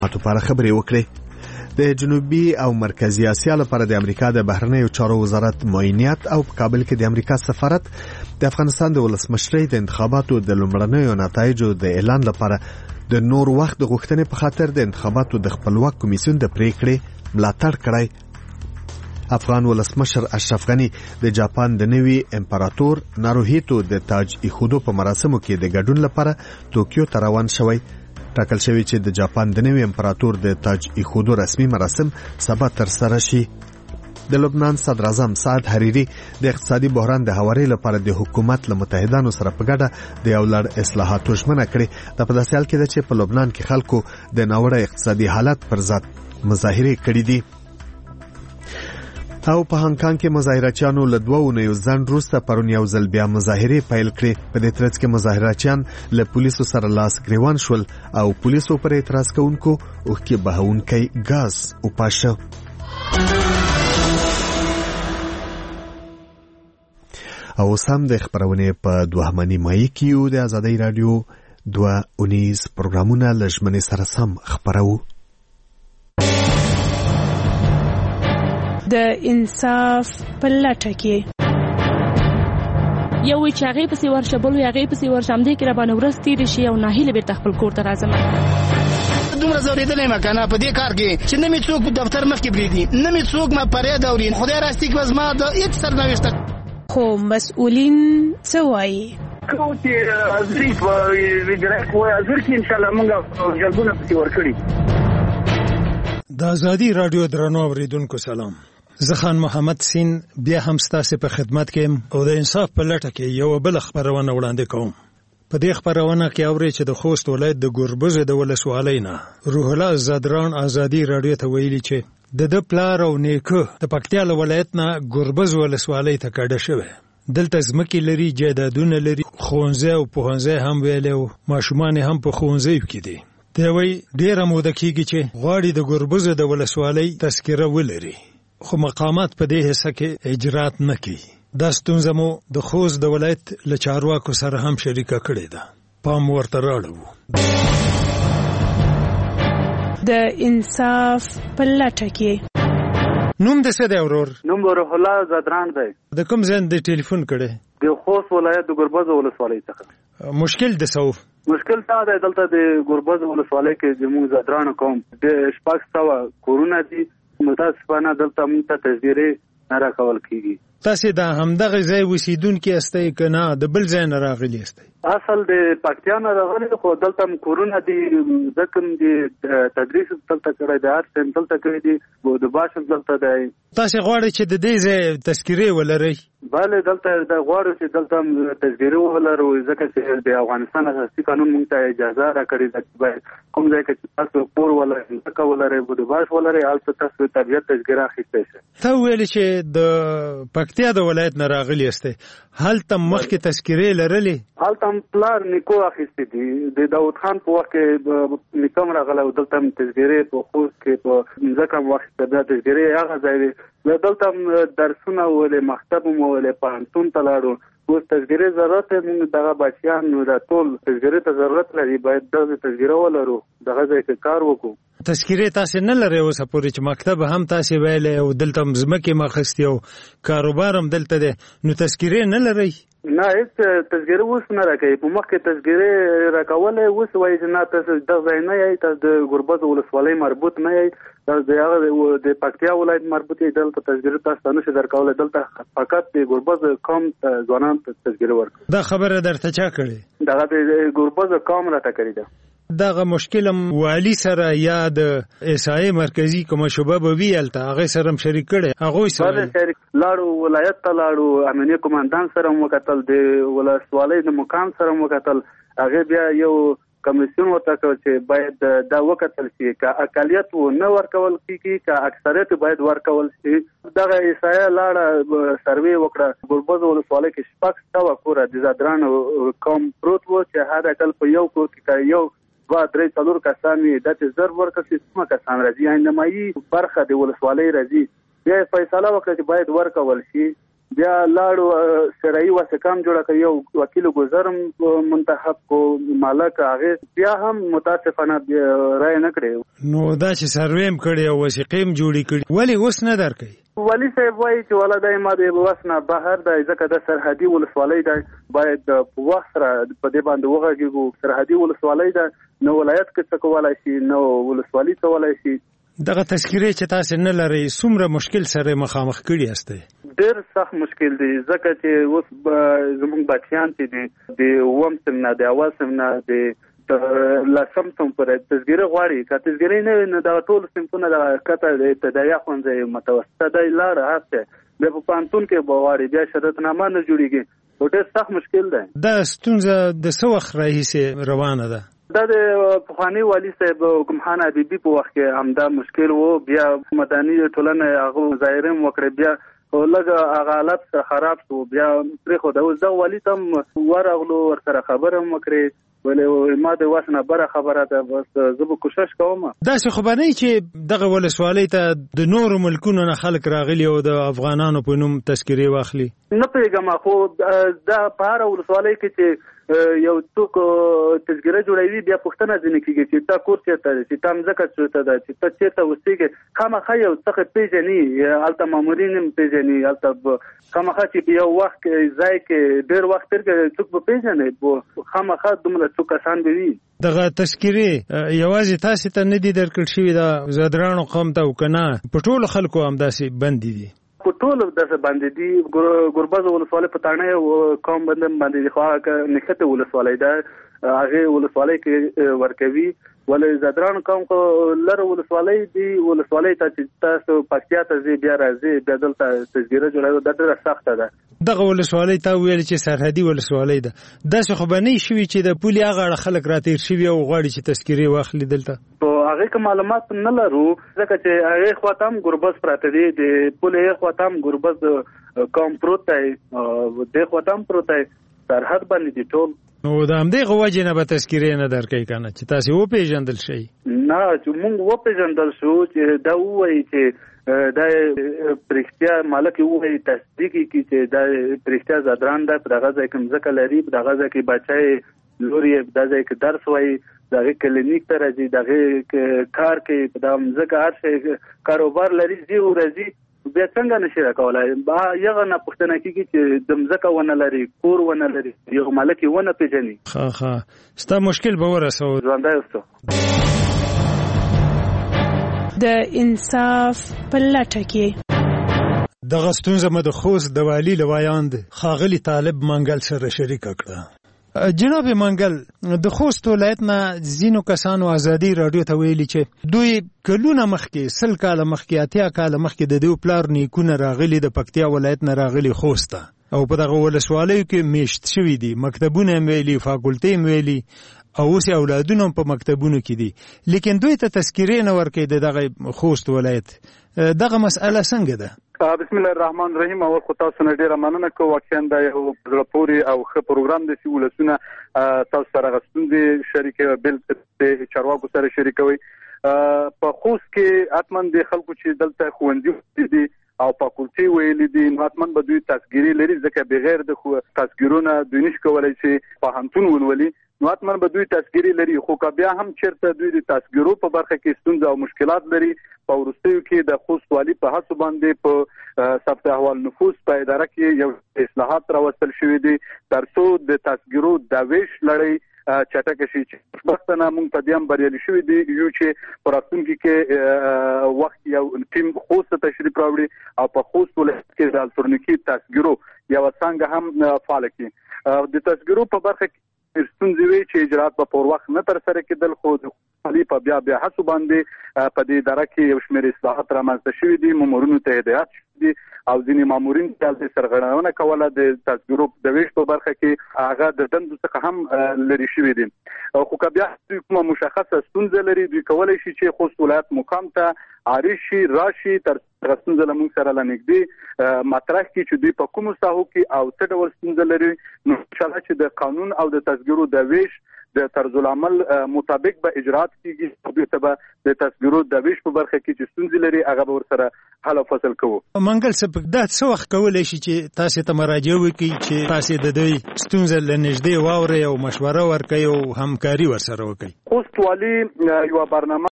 لپاره خبرې وکړې. د جنوبي او مرکزی اسیا لپاره د امریکا د بهرنیو چارو وزارت معاینات او په کابل کې د امریکا سفارت د افغانستان د ولسمشرۍ د انتخاباتو د لومړنیو نتایجو د اعلان لپاره د نور وخت د غوښتنې په خاطر د انتخاباتو د خپلواک کمیسیون د پریکړې ملاتړ کړی. افغان ولسمشر اشرف غنی د جاپان د نوي امپراتور ناروهیتو د تاج ایښودو په مراسمو کې د ګډون لپاره توکیو ته روان شوی. ټاکل شوی چې د جاپان د نوي امپراتور د تاج ایښودو رسمي مراسم سبا ترسره شي. د لبنان صدر اعظم سعد حریری د اقتصادي بحران د هواري لپاره د حکومت له متحدانو سره په ګډه د یو لړ اصلاحاتو ژمنه کړې. د په داسې حال کې ده چې په لبنان کې خلکو د ناوړه اقتصادي حالت پر ضد مظاهرې کړې دي. او په هانګ کانګ کې مظاهرچیانو له 2 اونیو ځنډ وروسته پرون یو ځل بیا مظاهرې پیل کړې. په دې ترڅ کې مظاهرچیان له پولیسو سره لاس ګریوان شول او پولیسو پر اعتراض کوونکو اوښکې بهونکی ګاز وپاشه. او سم د خبرونه په 2 نیمایي کې یو د آزادۍ رادیو 2 اونیز پروګرامونه لږمنې سره سم خبرو. د انصاف په لټه کې یو چې هغه پسې ورشه بل هغه پسې ورشه هم دې کې را باندې ورځ تیر شي او ناهیله به خپل کور ته راځم. دومره زوریدلې مکنه په دې کار کې چې نه می څوک په دفتر مخ کې بریدي نه می څوک ما پرې دوري خدای راستي کې وزما د هیڅ سرنوشت خو مسؤلین څه وایي کوم چې ازري په ویډرک وای ازر کې ان شاء الله موږ جلبونه پسې ورکړي. د آزادۍ رادیو درنو اوریدونکو سلام. زه خان محمد سین بیا هم ستاسو په خدمت کې او د انصاف په لټه کې یو بل خبرونه وړاندې کوم. په دې خبرونه کې اوري چې د خوست ولایت د ګوربز د ولسوالۍ نه روح الله زادران آزادۍ رادیو ته ویلي چې د پلار او نیکه د پکتیا ولایت نه ګوربز ولسوالۍ ته کډه شوی. دلته ځمکې لري، جایدادونه لري، ښوونځي او پوهنځي هم ویلو، ماشومان هم په ښوونځیو کې دي. دی وی ډیره موده کېږي چې غواړي د ګوربز د ولسوالۍ تذکره ولري، خو مقامات په دې حصہ کې اجرات نه کوي. دا ستونزه مو د خوست د ولایت له چارواکو سره هم شریکه کړې ده. پام ورته راړو. د انصاف په لټه کې نوم د څه دی ورور؟ نوم روح الله زادران دی. د کوم ځای د ټلیفون کړي؟ د خوست ولایت د ګوربز ولسوالۍ څخه. مشکل د سو مشکل دا دی دلته د ګوربز ولسوالۍ کې زموږ زادران قوم د 600 کورونه دي، متاسفانه دلته موږ ته تجزیه نه راکول کیږي. تاسو دا همدغه ځای وسیدونکو استئ کنه د بل ځای نه راغلی استئ؟ اصل د پکتیا نه راغلی خو دلته کورونه دي، ځکه د تدریس دلته کړی دی، هر څه دلته کړی دی، د باش دلته دی. تاسو غواړئ چې د دې ځای تذکره ولرئ؟ بله دلته د غواړو چې دلته تذکره ولرو، ځکه چې د افغانستان اساسي قانون موږ ته اجازه راکړې ده چې باید کوم ځای کې تاسو کور ولرئ، ځکه ولرئ، د باش ولرئ، هلته تاسو طبیعت تذکره اخیستی شئ. ته ویل چې د پکتیا د ولایت نه راغلی استئ، هلته مخکې تذکره لرلې؟ هلته پلار نیکو اخیستی دي، د داود خان په وخت کې نیکم راغلی او دلته تذکره په خوست کې په ځکه وخت د تذکره هغه ځای دی. دلته درسونه ولې مکتب مو ولې پوهنتون ته لاړو، اوس تذکره ضرورت موږ دغه بچیان د ټول تذکره ته ضرورت لري، باید دغه تذکره ولرو، دغه ځای کې کار وکړو. تذکره تاسو نه لرئ اوس پورې چې مکتب هم تاسو ویلې او دلته ځمکې مخستی او کاروبار هم دلته دی، نو تذکره نه لرئ؟ نه هیڅ تذکره اوس نه راکوي. په مخکې تذکره راکولې، اوس وایي چې نه تاسو دغه ځای نه یئ، تاسو د ګوربز ولسوالۍ مربوط نه یئ، تاسو د پکتیا ولایت مربوط یئ، دلته تذکره تاسو نه شئ درکولی، دلته فقط د ګوربز قوم ځوانان ته تذکره ورکوي. دا خبره درته چا کړې؟ دغه د ګوربز قوم راته کړې ده. دغه مشکل والی سره یا د اسای مرکزی کومه شوبه به ویلته هغه سره شریک کړي؟ هغه سره شریک لاړو، ولایت ته لاړو، امنیه کمانډان سره وکتل، د ولسوالۍ د مقام سره وکتل، هغه بیا یو کمیسیون ورته کړ چې باید دا وکتل شي که اقلیت و نه ورکول کیږي که اکثریت باید ورکول شي. دغه اسای لاړه سروې وکړه، ګوربز ولسوالۍ کې 600 کوره د زادران قوم پروت و چې هر اقل په یو کور کې یو 2-3 کسان وي، داسې زر ورکړل شي، څومره کسان راځي، نیمایي برخه د ولسوالۍ راځي. بیا فیصله وکړه چې باید ورکول شي، بیا لاړو شرعي وثیقه جوړه کړ، یو وکیل گذرم منتخب کو مالک هغه بیا هم متاسفانه رائے نه کړی. نو دا چې سرویم کړی او وثیقې جوړې کړي ولی اوس نه درکې؟ ولی صاحب وایي چې ولادای ما د وسنه بهر د ځکه د سرحدي ولسوالۍ د باید په وخت سره په دې باندې وغږیږو. سرحدي ولسوالۍ د نو ولایت کې څه کولای شي، نو ولسوالۍ څه کولای شي. دغه تذکرې چې تاسو نه لرئ څومره مشکل سره مخامخ کړی یاستئ؟ ډېر سخت مشکل دی ځکه چې اوس زموږ بچیان چې دي د اووم صنف نه د اول صنف نه د لسم صنف پورې تذکره غواړي. که تذکرې نه وي نو دغه ټول صنفونه د کته د ابتدایي ښوونځي متوسطه دی لاره هسته بیا په پوهنتون کې به غواړي، بیا شهادتنامه نه جوړېږي. ډېر سخت مشکل دی. دا ستونزه د څه وخت راهیسې روانه ده؟ دا د پخوانی والی صاحب کوم خان حبیبي په وخت کې همدا مشکل وو. بیا مدني ټولنه هغه مظاهره وکړه، بیا لږ هغه حالت خراب شو، بیا پرېښود. اوس دا والی ته ورغلو، ورسره خبره وکړې، ولې ما د واسنه بره خبره ده، بس زه به کوشش کوم. داسې خو به نه چې دغه ولسوالۍ ته د نورو ملکونو نه خلک راغلي او د افغانانو په نوم تذکرې واخلي؟ نه پوهېږم، خو دا په هره ولسوالۍ کې چې یو څوک تذکره جوړوي بیا پوښتنه ځینې کېږي چې تا کور چېرته دی، چې تا مځکه چېرته ده، چې ته چېرته اوسېږې. خامخا یو څه پېژني، هلته مامورین هم پېژني، هلته خامخا چې په یو وخت کې ځای کې ډېر وخت تېر کړي څوک به پېژني، خامخا دومره څو کسان به وي. دغه تذکرې یوازې تاسې ته نه دي درکړل شوي، دا زدرانو قوم ته او که نه په ټولو خلکو همداسې بندي دي؟ په ټولو داسې باندې دي. ګربز ولسوالۍ په تاڼۍ قوم باندې دي، خو هغه نښتې ولسوالۍ ده هغې ولسوالۍ کې ورکوي. ولې زدران قوم خو لره ولسوالۍ دي، ولسوالۍ ته چې تاسو پکتیا ته ځئ بیا راځئ بیا دلته تذکره جوړوي، دا ډېره سخته ده. دغه ولسوالۍ تا ویل چې سرحدي ولسوالۍ ده، داسې خو به نه شوي چې د پولې هغه اړه خلک راتېر شوي او غواړي چې تذکرې واخلي دلته؟ په هغې که معلومات نه لرو ځکه چې هغې خوا ته هم ګربز پراته دي، د پولې خوا ته هم ګربز قوم پروت دی، دې خوا ته هم پروت دی، سرحد باندې دي ټول. نو د همدغه وجې نه به تذکرې نه درکوي که نه چې تاسې وپېژندل شئ؟ نه چې موږ وپېژندل شو چې دا ووایي چې دا پرښتیا مالک ووایي تصدیق کړي چې دا پرښتیا زدران ده، په دغه ځای کې مځکه لري، په دغه ځای کې بچی لور یې په دغه ځای کې درس وایي، دغه کلینیک ته راځي، دغه کار کوي، په دغه مځکه هر شی کاروبار لري، ځي ورځي، بیا څنګه نشي راکولای؟ یغه نه پوښتنه کېږي چې د مځکه ونه لري، کور ونه لري، یو مالک یې ونه پېژني. ښه ستا مشکل به ورسوو. ژوندی اوسه. د انصاف په لټه کې دغه ستونزه مې د خوست د والي له ویاند ښاغلي طالب منګل سره شریکه کړه. جناب منګل، د خوست ولایت نه ځینو کسانو ازادي راډیو ته ویلي چې دوی کلونه مخکې 100 کاله مخکې 80 کاله مخکې د دوی پلار نیکونه راغلي د پکتیا ولایت نه راغلي خوست ته او په دغه ولسوالیو کې میشت شوي دي، مکتبونه هم ویلي، فاکولټې هم ویلي او اوس اولادونه هم په مکتبونو کې دي، لیکن دوی ته تذکرې نه ورکوي د دغه خوست ولایت. دغه مسئله څنګه ده؟ بسم الله الرحمن الرحیم. اول خو تاسو نه ډیره مننه کوم، واقعا دا یو زړه پورې او ښه پروګرام دی چې ولسونه تاسو سره غوښتنې شریکوي، بل د چارواکو سره شریکوي. په خوست کې اتمن د خلکو چې دلته ښوونځي دي او فاکولټي ویلي دي، نو اتمن به دوی تذکرې لري، ځکه بغیر د تذکرونه دوی نشي کولی چې پوهنتون ولولي، نو اتمن به دوی تذکرې لري. خو که بیا هم چېرته دوی د تذکرو په برخه کې ستونزه او مشکلات لري، په وروستیو کې د خوست والي په هڅو باندې په ثبت احوال نفوس په اداره کې یو اصلاحات راوستل شوي دي تر څو د تذکرو د ویش لړۍ چټکه شي. چې خوشبختانه موږ په دې هم بریالي شوي دي یو چې په راتلونکي کې وخت یو ټیم خوست ته تشریف راوړي او په خوست ولایت کې د الکترونیکي تذکرو یوه څانګه هم فعاله کړي. د تذکرو په برخه کې ستونزې وي چې اجرات په پر وخت نه ترسره کېدل، خو د والي په بیا هڅو باندې په دې اداره کې یو شمېر اصلاحات رامنځته شوي دي، مامورینو ته هدایات شوي دي او ځینې مامورین چې سرغړونه کوله د تذکرو د ویش په برخه کې هغه د دندو څخه هم لرې شوي دي. خو که بیا کومه مشخصه ستونزه لري دوی کولی شي چې خوست ولایت مقام ته عارض شي، راشي، تر ستونزه له موږ سره لنږدې مطرح کړي چې دوی په کومو ساحو کې او څه ډول ستونزه لري، نو انشاءالله چې د قانون او د تذکرو د ویش د طرز العمل مطابق به اجرات کیږي دوی ته د تصویرو د ویش په برخه کې چې ستونزې لري هغه به ورسره حل او فصل کوو. منګل صاحب دا څه وخت کولای شي چې تاسو ته مراجعه وکړي چې تاسو د دوی ستونزې له نږدې واورئ او مشوره ورکړئ او همکاري ورسره وکړئ؟ خوست والي یو برنامه